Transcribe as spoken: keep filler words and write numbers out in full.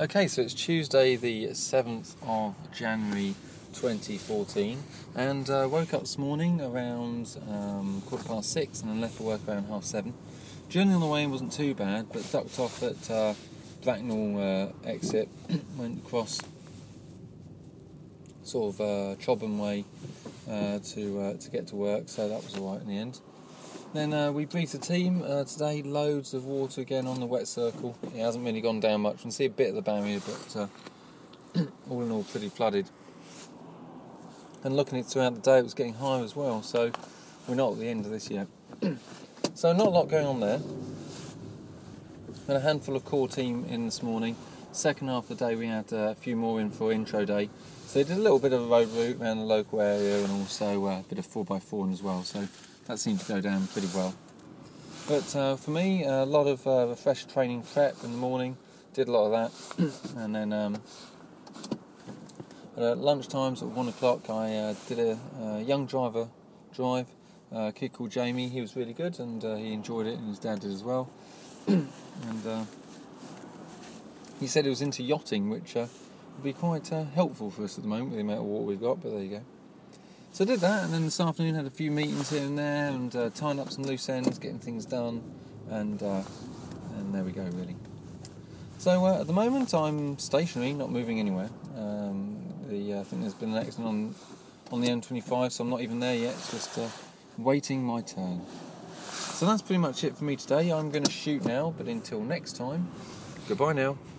Okay, so it's Tuesday the seventh of January twenty fourteen, and uh, woke up this morning around um, quarter past six and then left for work around half seven. Journey on the way in wasn't too bad, but ducked off at uh, Blacknell uh, exit, went across sort of uh, Chobham way uh, to uh, to get to work, so that was alright in the end. Then uh, we briefed the team uh, today. Loads of water again on the wet circle. It hasn't really gone down much. You can see a bit of the barrier, but uh, all in all pretty flooded. And looking at it throughout the day, it was getting higher as well, so we're not at the end of this yet. So not a lot going on there. Had a handful of core team in this morning. Second half of the day we had uh, a few more in for intro day. So they did a little bit of a road route around the local area and also uh, a bit of four by four as well. So that seemed to go down pretty well. But uh, for me, a lot of uh, refresher training prep in the morning. Did a lot of that. And then um, at lunch times at one o'clock I uh, did a uh, young driver drive. Uh, a kid called Jamie. He was really good and uh, he enjoyed it, and his dad did as well. and uh, he said he was into yachting, which uh, would be quite uh, helpful for us at the moment with the amount of water we've got, but there you go. So I did that, and then this afternoon had a few meetings here and there, and uh, tying up some loose ends, getting things done, and uh, and there we go, really. So uh, at the moment I'm stationary, not moving anywhere. Um, the uh, I think there's been an accident on on the M twenty-five, so I'm not even there yet, just uh, waiting my turn. So that's pretty much it for me today. I'm going to shoot now, but until next time, goodbye now.